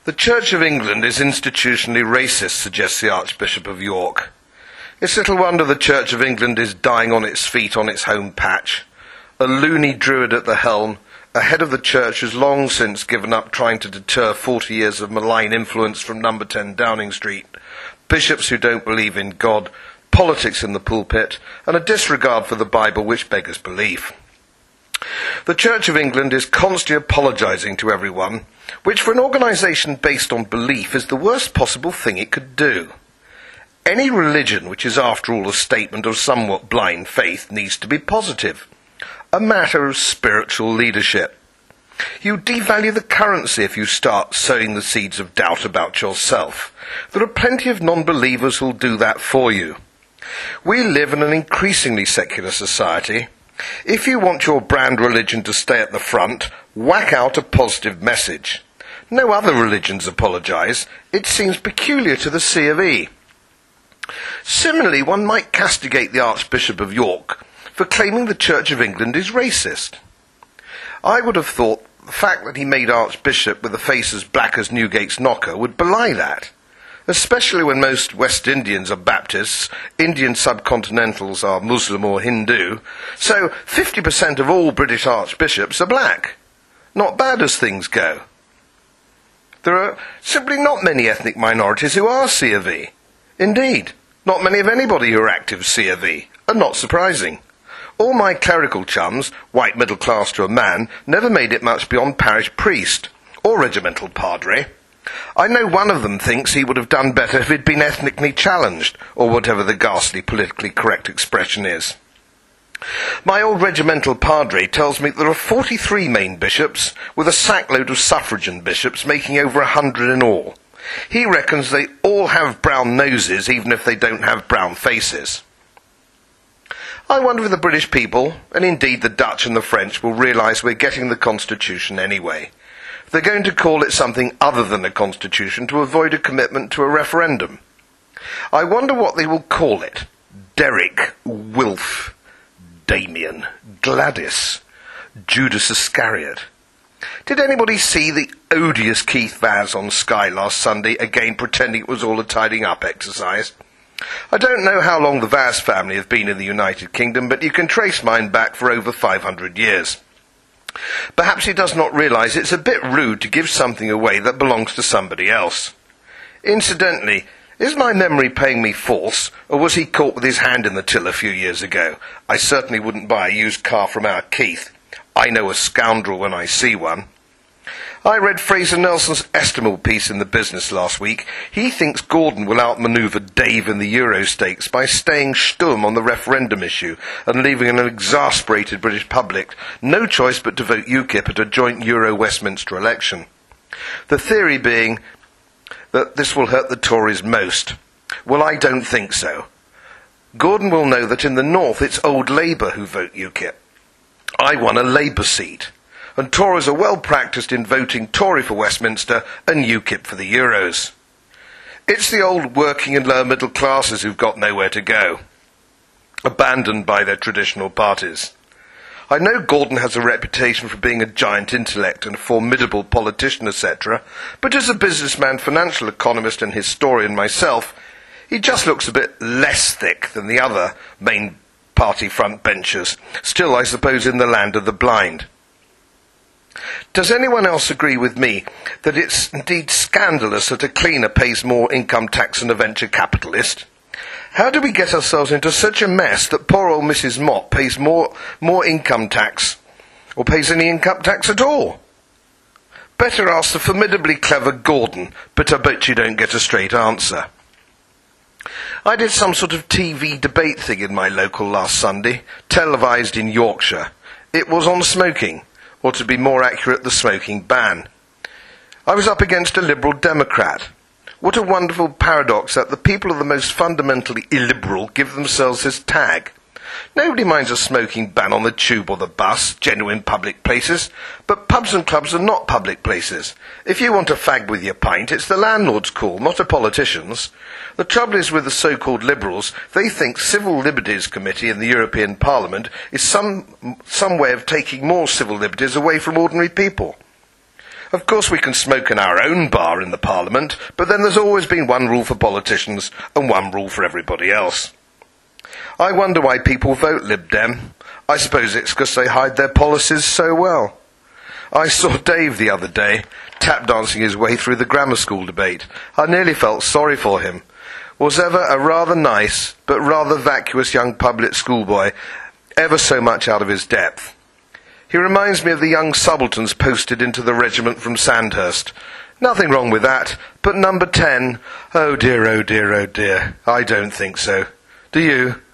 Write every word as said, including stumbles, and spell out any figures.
The Church of England is institutionally racist, suggests the Archbishop of York. It's little wonder the Church of England is dying on its feet on its home patch. A loony druid at the helm, a head of the church who's long since given up trying to deter forty years of malign influence from number ten Downing Street, bishops who don't believe in God, politics in the pulpit, and a disregard for the Bible which beggars belief. The Church of England is constantly apologising to everyone, which for an organisation based on belief is the worst possible thing it could do. Any religion which is after all a statement of somewhat blind faith needs to be positive, a matter of spiritual leadership. You devalue the currency if you start sowing the seeds of doubt about yourself. There are plenty of non-believers who'll do that for you. We live in an increasingly secular society. If you want your brand religion to stay at the front, whack out a positive message. No other religions apologise. It seems peculiar to the C of E. Similarly, one might castigate the Archbishop of York for claiming the Church of England is racist. I would have thought the fact that he made Archbishop with a face as black as Newgate's knocker would belie that, especially when most West Indians are Baptists, Indian subcontinentals are Muslim or Hindu, so fifty percent of all British archbishops are black. Not bad as things go. There are simply not many ethnic minorities who are C of E. Indeed, not many of anybody who are active C of E, and not surprising. All my clerical chums, white middle class to a man, never made it much beyond parish priest, or regimental padre. I know one of them thinks he would have done better if he'd been ethnically challenged, or whatever the ghastly politically correct expression is. My old regimental padre tells me there are forty-three main bishops, with a sackload of suffragan bishops, making over a hundred in all. He reckons they all have brown noses, even if they don't have brown faces. I wonder if the British people, and indeed the Dutch and the French, will realise we're getting the Constitution anyway. They're going to call it something other than a constitution to avoid a commitment to a referendum. I wonder what they will call it. Derek, Wilf, Damien, Gladys, Judas Iscariot. Did anybody see the odious Keith Vaz on Sky last Sunday, again pretending it was all a tidying up exercise? I don't know how long the Vaz family have been in the United Kingdom, but you can trace mine back for over five hundred years. Perhaps he does not realise it's a bit rude to give something away that belongs to somebody else. Incidentally, is my memory playing me false, or was he caught with his hand in the till a few years ago? I certainly wouldn't buy a used car from our Keith. I know a scoundrel when I see one. I read Fraser Nelson's estimable piece in the Business last week. He thinks Gordon will outmanoeuvre Dave in the Euro stakes by staying stum on the referendum issue and leaving an exasperated British public no choice but to vote UKIP at a joint Euro-Westminster election. The theory being that this will hurt the Tories most. Well, I don't think so. Gordon will know that in the north it's old Labour who vote UKIP. I won a Labour seat, and Tories are well practised in voting Tory for Westminster and UKIP for the Euros. It's the old working and lower middle classes who've got nowhere to go, abandoned by their traditional parties. I know Gordon has a reputation for being a giant intellect and a formidable politician, et cetera, but as a businessman, financial economist and historian myself, he just looks a bit less thick than the other main party front benchers, still, I suppose, in the land of the blind. Does anyone else agree with me that it's indeed scandalous that a cleaner pays more income tax than a venture capitalist? How do we get ourselves into such a mess that poor old Missus Mott pays more, more income tax, or pays any income tax at all? Better ask the formidably clever Gordon, but I bet you don't get a straight answer. I did some sort of T V debate thing in my local last Sunday, televised in Yorkshire. It was on smoking, or to be more accurate, the smoking ban. I was up against a Liberal Democrat. What a wonderful paradox that the people of the most fundamentally illiberal give themselves this tag. Nobody minds a smoking ban on the tube or the bus, genuine public places, but pubs and clubs are not public places. If you want a fag with your pint, it's the landlord's call, not a politician's. The trouble is with the so-called liberals, they think Civil Liberties Committee in the European Parliament is some, some way of taking more civil liberties away from ordinary people. Of course we can smoke in our own bar in the Parliament, but then there's always been one rule for politicians and one rule for everybody else. I wonder why people vote Lib Dem. I suppose it's because they hide their policies so well. I saw Dave the other day, tap dancing his way through the grammar school debate. I nearly felt sorry for him. Was ever a rather nice, but rather vacuous young public schoolboy ever so much out of his depth? He reminds me of the young subalterns posted into the regiment from Sandhurst. Nothing wrong with that, but number ten, oh dear, oh dear, oh dear, I don't think so. Do you?